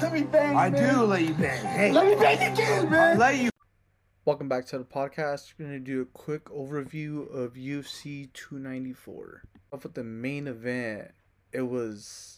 Let me bang, I man. do let you bang. Hey, Let me bang again, man. let you. Welcome back to the podcast. We're going to do a quick overview of UFC 294. Off with the main event, it was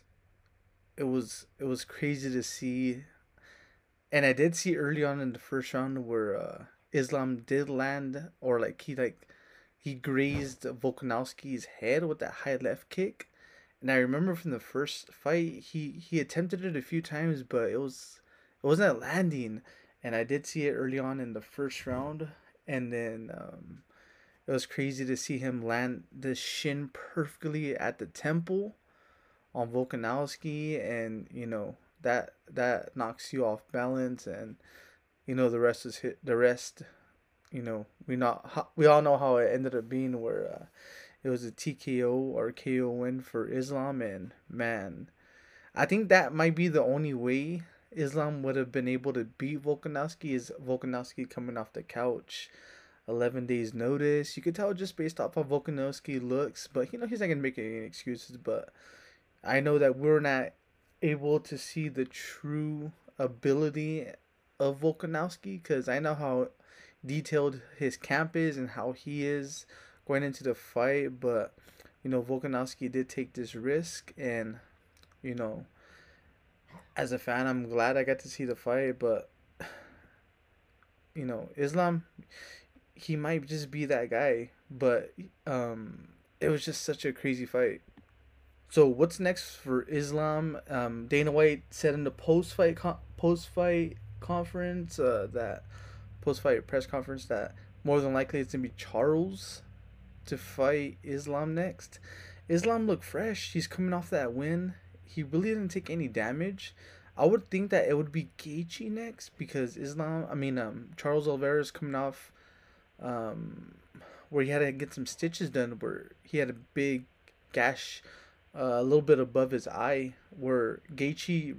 crazy to see. And I did see early on in the first round where Islam did land, or he grazed Volkanovski's head with that high left kick. And I remember from the first fight, he attempted it a few times, but it wasn't landing. And I did see it early on in the first round, and then it was crazy to see him land the shin perfectly at the temple on Volkanovski, and that knocks you off balance, and the rest is hit. The rest, we all know how it ended up being, where it was a TKO or KO win for Islam, and man, I think that might be the only way Islam would have been able to beat Volkanovski, is Volkanovski coming off the couch, 11 days notice. You could tell just based off how Volkanovski looks, but he's not gonna make any excuses. But I know that we're not able to see the true ability of Volkanovski, because I know how detailed his camp is and how he is going into the fight. But Volkanovski did take this risk, and you know as a fan, I'm glad I got to see the fight. But Islam, he might just be that guy. But it was just such a crazy fight. So what's next for Islam? Dana White said in the post-fight conference, that post-fight press conference, that more than likely it's gonna be Charles to fight Islam next. Islam looked fresh. He's coming off that win. He really didn't take any damage. I would think that it would be Gaethje next, because Charles Oliveira coming off where he had to get some stitches done, where he had a big gash a little bit above his eye, where Gaethje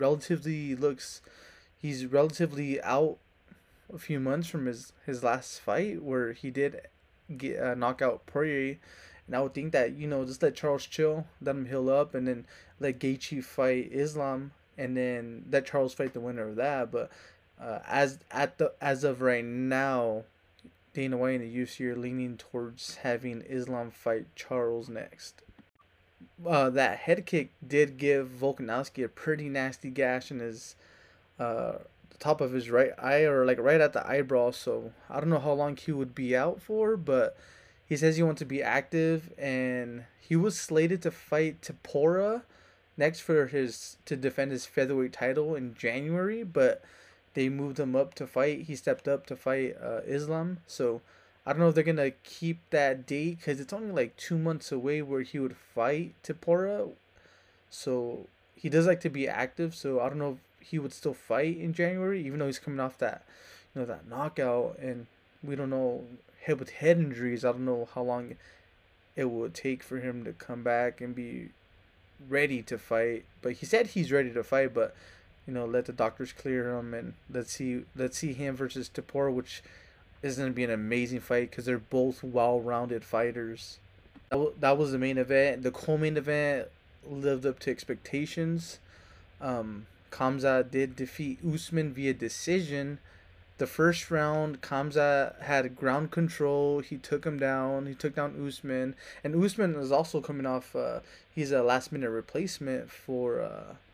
he's relatively out a few months from his last fight, where he did knock out Poirier. And I would think that just let Charles chill, let him heal up, and then let Gaethje fight Islam, and then let Charles fight the winner of that. But as of right now, Dana White and the UFC are leaning towards having Islam fight Charles next. That head kick did give Volkanovski a pretty nasty gash in his the top of his right eye, or like right at the eyebrow. So I don't know how long he would be out for, but he says he wants to be active, and he was slated to fight Topuria next to defend his featherweight title in January, but they moved him up to fight. He stepped up to fight Islam. So I don't know if they're gonna keep that date, because it's only like 2 months away where he would fight Topuria. So he does like to be active. So I don't know if he would still fight in January, even though he's coming off that that knockout, and we don't know, with head injuries, I don't know how long it would take for him to come back and be ready to fight. But he said he's ready to fight, but let the doctors clear him, and let's see him versus Topuria, which is going to be an amazing fight, because they're both well-rounded fighters. That was the main event. The co-main event lived up to expectations. Khamzat did defeat Usman via decision. The first round, Khamzat had ground control. He took him down. He took down Usman. And Usman is also coming off, he's a last-minute replacement for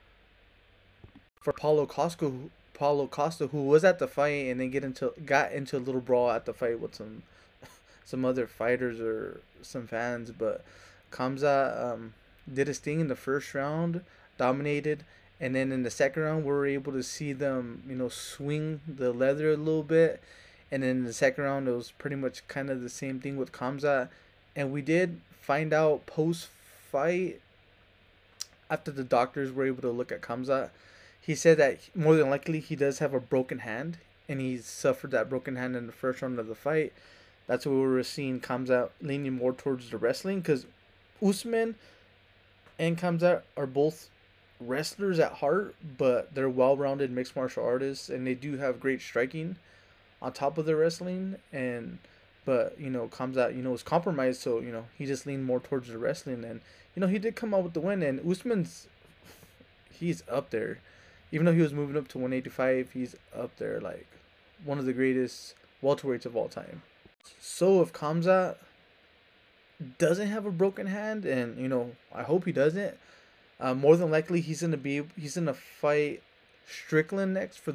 Paulo Costa, who was at the fight, and then got into a little brawl at the fight with some other fighters or some fans. But Khamzat did his thing in the first round, dominated. And then in the second round, we were able to see them, swing the leather a little bit. And then in the second round, it was pretty much kind of the same thing with Khamzat. And we did find out post-fight, after the doctors were able to look at Khamzat, he said that more than likely he does have a broken hand, and he suffered that broken hand in the first round of the fight. That's why we were seeing Khamzat leaning more towards the wrestling, because Usman and Khamzat are both wrestlers at heart, but they're well-rounded mixed martial artists, and they do have great striking on top of their wrestling. But Khamzat was compromised, so he just leaned more towards the wrestling, and he did come out with the win. And Usman's, he's up there. Even though he was moving up to 185, he's up there like one of the greatest welterweights of all time. So if Kamzat doesn't have a broken hand, and I hope he doesn't, more than likely he's gonna fight Strickland next for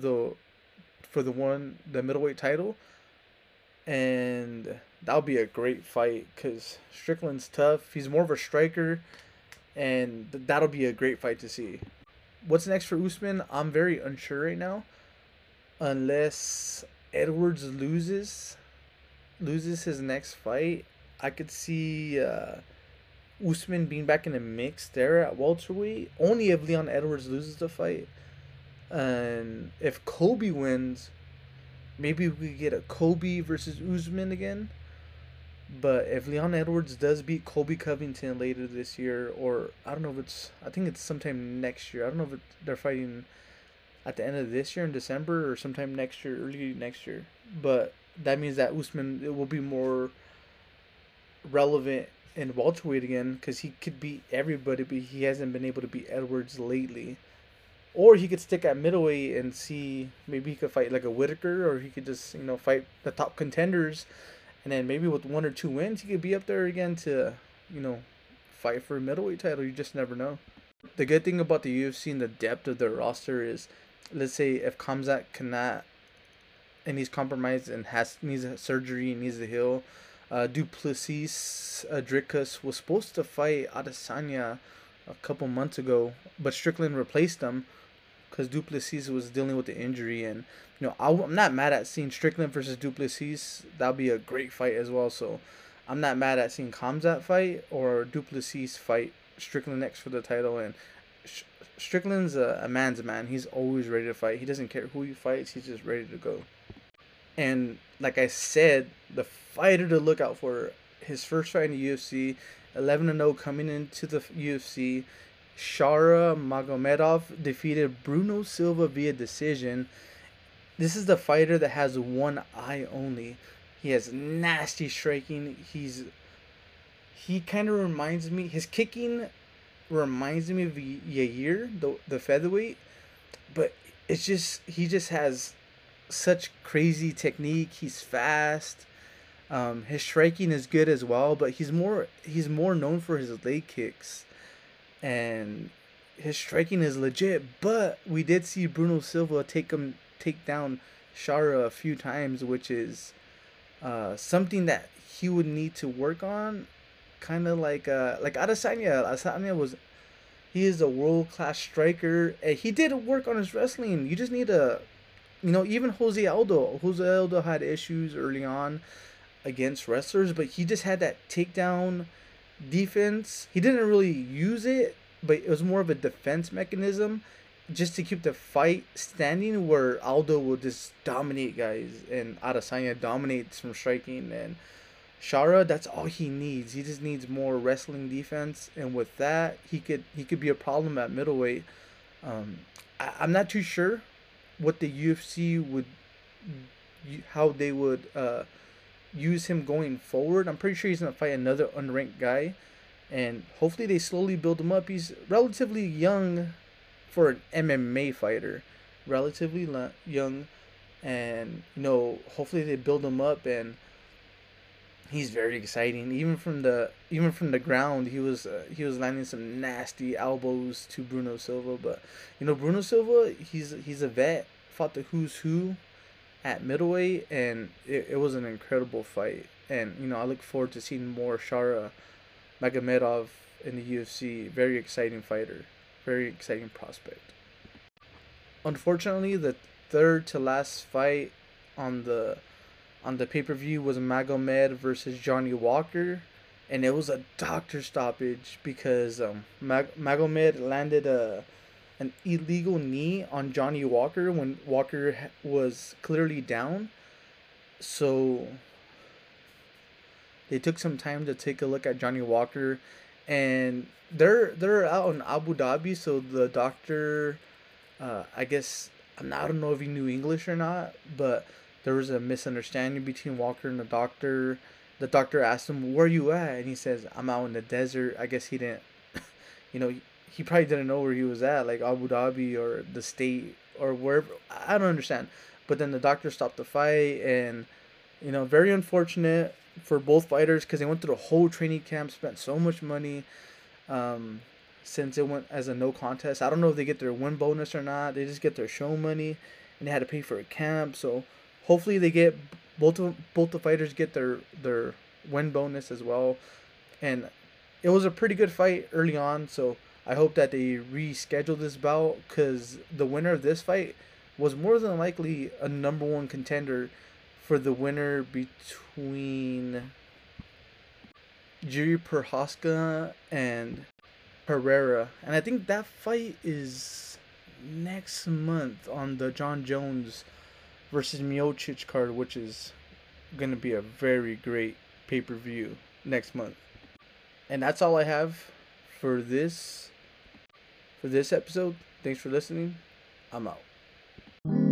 the middleweight title, and that'll be a great fight because Strickland's tough. He's more of a striker, and that'll be a great fight to see. What's next for Usman? I'm very unsure right now, unless Edwards loses his next fight. I could see Usman being back in the mix there at welterweight. Only if Leon Edwards loses the fight, and if Kobe wins, maybe we could get a Kobe versus Usman again. But if Leon Edwards does beat Colby Covington later this year, or I don't know if I think it's sometime next year. I don't know if they're fighting at the end of this year in December or sometime next year, early next year. But that means that Usman it will be more relevant in welterweight again because he could beat everybody, but he hasn't been able to beat Edwards lately. Or he could stick at middleweight and see maybe he could fight like a Whitaker, or he could just fight the top contenders, and then maybe with 1 or 2 wins he could be up there again to you know fight for a middleweight title. You just never know. The good thing about the UFC and the depth of their roster is, let's say if Kamzat cannot and he's compromised and needs a surgery and needs to heal, Duplessis Dricus was supposed to fight Adesanya a couple months ago, but Strickland replaced him because Duplessis was dealing with the injury. And I'm not mad at seeing Strickland versus Duplessis. That'll be a great fight as well. So I'm not mad at seeing Kamzat fight or Duplessis fight Strickland next for the title. And Strickland's a man's man. He's always ready to fight. He doesn't care who he fights. He's just ready to go. And like I said, the fighter to look out for, his first fight in the UFC, 11-0 coming into the UFC. Shara Magomedov defeated Bruno Silva via decision. This is the fighter that has one eye only. He has nasty striking. He kind of reminds me. His kicking reminds me of Yair, the featherweight, but he just has such crazy technique. He's fast. His striking is good as well, but he's more known for his leg kicks, and his striking is legit. But we did see Bruno Silva take down Shara a few times, which is something that he would need to work on. Kind of like Adesanya. He is a world class striker, and he did work on his wrestling. You just need to, even Jose Aldo had issues early on against wrestlers, but he just had that takedown defense. He didn't really use it, but it was more of a defense mechanism just to keep the fight standing, where Aldo will just dominate guys and Adesanya dominates from striking. And Shara, that's all he needs. He just needs more wrestling defense, and with that, he could be a problem at middleweight. I'm not too sure what the UFC how they would use him going forward. I'm pretty sure he's gonna fight another unranked guy, and hopefully they slowly build him up. He's relatively young for an MMA fighter, relatively young, and hopefully they build him up. And he's very exciting. Even from the ground, he was landing some nasty elbows to Bruno Silva. But Bruno Silva, he's a vet. Fought the who's who at middleweight, and it was an incredible fight. And I look forward to seeing more Shara Magomedov in the UFC. Very exciting fighter, very exciting prospect. Unfortunately, the third to last fight on the pay-per-view was Magomed versus Johnny Walker, and it was a doctor stoppage because Magomed landed an illegal knee on Johnny Walker when Walker was clearly down. So they took some time to take a look at Johnny Walker, and they're out in Abu Dhabi. So the doctor, I guess I don't know if he knew English or not, but there was a misunderstanding between Walker and the doctor. The doctor asked him, "Where you at?" And he says, "I'm out in the desert." I guess he didn't, you know, he probably didn't know where he was at, like Abu Dhabi or the state or wherever. I don't understand. But then the doctor stopped the fight, and very unfortunate for both fighters because they went through the whole training camp, spent so much money. Um, since it went as a no contest, I don't know if they get their win bonus or not. They just get their show money, and they had to pay for a camp. So hopefully they get both the fighters get their win bonus as well. And it was a pretty good fight early on. So I hope that they reschedule this bout because the winner of this fight was more than likely a number one contender for the winner between Jiri Prochazka and Pereira. And I think that fight is next month on the John Jones versus Miocic card, which is going to be a very great pay per view next month. And that's all I have for this episode. Thanks for listening. I'm out.